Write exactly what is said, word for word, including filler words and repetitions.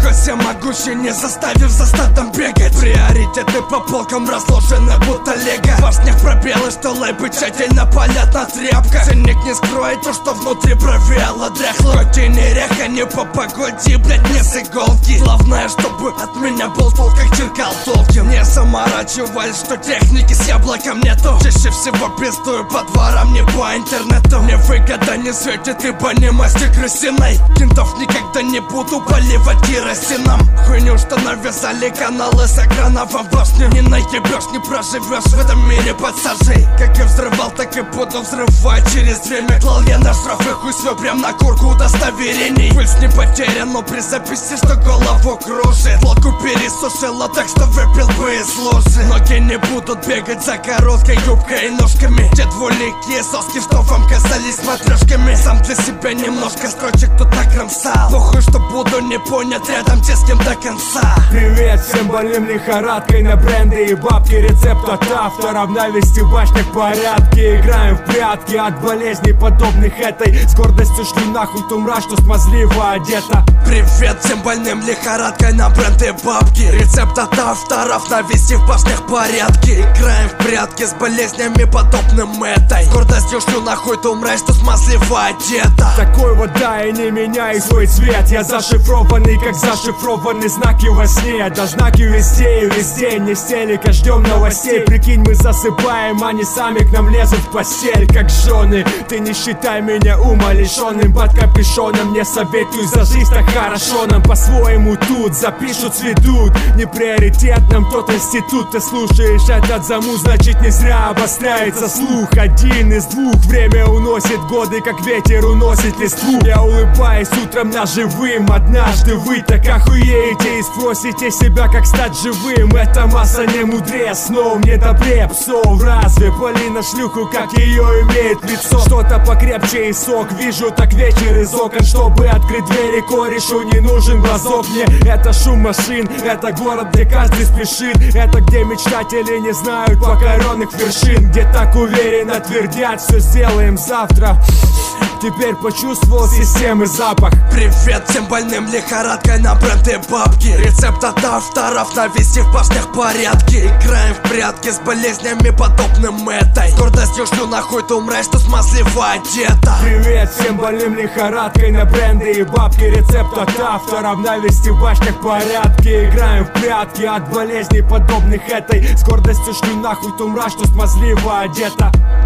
Хоть всемогущий, не заставив за статом бегать. Приоритеты по полкам разложены будто лего. В башнях пробелы, что лейбы тщательно палят на тряпках. Ценник не скроет то, что внутри провиало дряхло. Хоть и не река, не по погоде, блять, не с иголки. Главное, чтобы от меня был толк, как черкал Толкин. Не заморачивались, что техники с яблоком нету. Чаще всего пиздую по дворам, не по интернету. Мне выгода не светит, ибо не мастер крысиной. Кентов никогда не буду поливать керосином. Хуйню, что навязали каналы с экранов в башню. Не наебешь, не проживешь в этом мире под сажей. Как и взрывал, так и буду взрывать. Через время клал я на штрафы, хуй свой прям на курку удостоверений. Пульс не потерян, но при записи, что голову кружит. Лодку пересушила, так что выпил бы из лужи. Ноги не будут бегать за короткой юбкой и ножками. Те двуликие соски, что вам казались матрешками. Сам для себя немножко строчек тут накромсал. Похуй, что буду не понят рядом те с кем до конца. Привет всем больным лихорадкой на бренды и бабки. Рецепт от автора в навести в башнях порядке. Играем в прятки от болезней подобных этой. С гордостью шлю нахуй ту мразь, что смазливо одета. Привет всем больным лихорадкой на бренды и бабки. Рецепт от авторов навести в башнях порядке. Играем в прятки с болезнями подобным этой. С гордостью шлю нахуй ту мразь, что смазливо одета. Такой вот да и не меняй свой цвет. Я зашифрованный, как зашифрованы знаки во сне. Да знаки везде и везде. Не стелика, ждем новостей. Прикинь, мы засыпаем, они сами к нам лезут в постель, как жены. Ты не считай меня умалишенным. Под капюшоном не советую за жизнь, так хорошо нам по-своему тут. Запишут, сведут. Не приоритет нам тот институт. Ты слушаешь этот заму, значит не зря обостряется слух. Один из двух. Время уносит годы, как ветер уносит листву. Я улыбаюсь утром на живым. Однажды вы так охуеете и спросите себя, как стать живым. Эта масса не мудрее снов, не добрее псов. Разве Полина шлюху, как ее имеет лицо? Что-то покрепче и сок. Вижу так вечер из окон. Чтобы открыть двери корешу, не нужен глазок. Мне это шум машин, это город, где каждый спешит. Это где мечтатели не знают покоренных вершин. Где так уверенно твердят, все сделаем завтра. Теперь почувствовал системы запах. Привет всем больным лихорадкой на бренды бабки. Рецепт от авторов навести в башнях порядке. Играем в прятки с болезнями подобным этой. С гордостью шлю нахуй ту мразь, что смазливо одета. Привет всем больным лихорадкой на бренды и бабки. Рецепт от авторов навести в башнях порядке. Играем в прятки от болезней подобных этой. С гордостью шлю нахуй ту мразь, что смазливо одета.